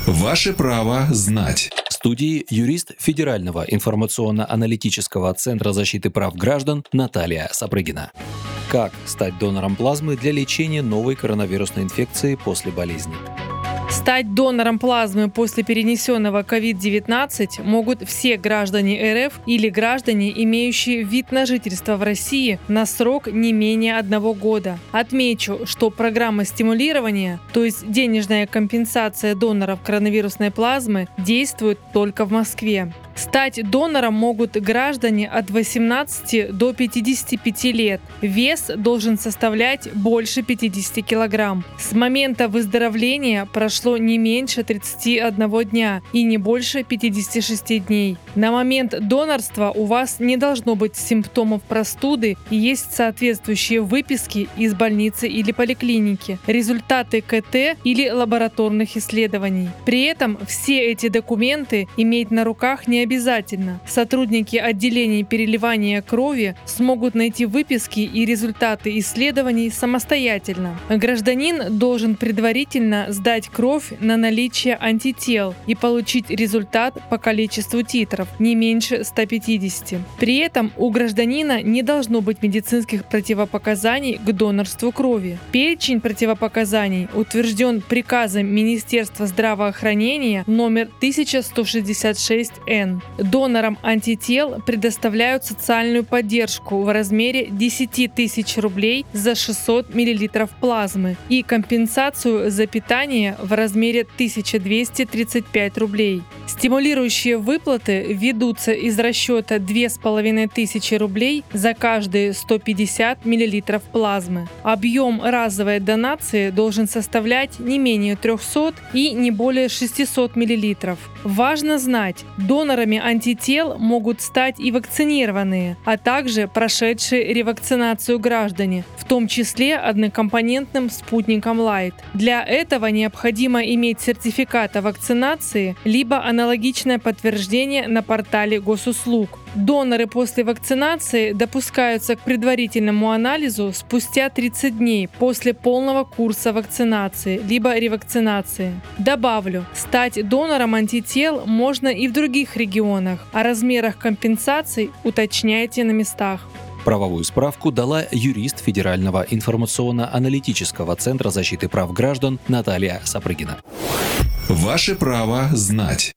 Ваше право знать. В студии юрист Федерального информационно-аналитического центра защиты прав граждан Наталья Сапрыгина. Как стать донором плазмы для лечения новой коронавирусной инфекции после болезни? Стать донором плазмы после перенесенного COVID-19 могут все граждане РФ или граждане, имеющие вид на жительство в России на срок не менее 1 года. Отмечу, что программа стимулирования, то есть денежная компенсация доноров коронавирусной плазмы, действует только в Москве. Стать донором могут граждане от 18 до 55 лет. Вес должен составлять больше 50 кг. С момента выздоровления прошло не меньше 31 дня и не больше 56 дней. На момент донорства у вас не должно быть симптомов простуды и есть соответствующие выписки из больницы или поликлиники, результаты КТ или лабораторных исследований. При этом все эти документы иметь на руках не обязательно. Сотрудники отделений переливания крови смогут найти выписки и результаты исследований самостоятельно. Гражданин должен предварительно сдать кровь на наличие антител и получить результат по количеству титров, не меньше 150. При этом у гражданина не должно быть медицинских противопоказаний к донорству крови. Перечень противопоказаний утвержден приказом Министерства здравоохранения номер 1166-Н. Донорам антител предоставляют социальную поддержку в размере 10 тысяч рублей за 600 мл плазмы и компенсацию за питание в размере 1235 рублей. Стимулирующие выплаты ведутся из расчета 2500 рублей за каждые 150 мл плазмы. Объем разовой донации должен составлять не менее 300 и не более 600 мл. Важно знать, донорами антител могут стать и вакцинированные, а также прошедшие ревакцинацию граждане, в том числе однокомпонентным спутником Лайт. Для этого необходимо иметь сертификат о вакцинации либо аналогичное подтверждение на портале госуслуг. Доноры после вакцинации допускаются к предварительному анализу спустя 30 дней после полного курса вакцинации либо ревакцинации. Добавлю, стать донором антител можно и в других регионах. О размерах компенсаций уточняйте на местах. Правовую справку дала юрист Федерального информационно-аналитического центра защиты прав граждан Наталья Сапрыгина. Ваше право знать.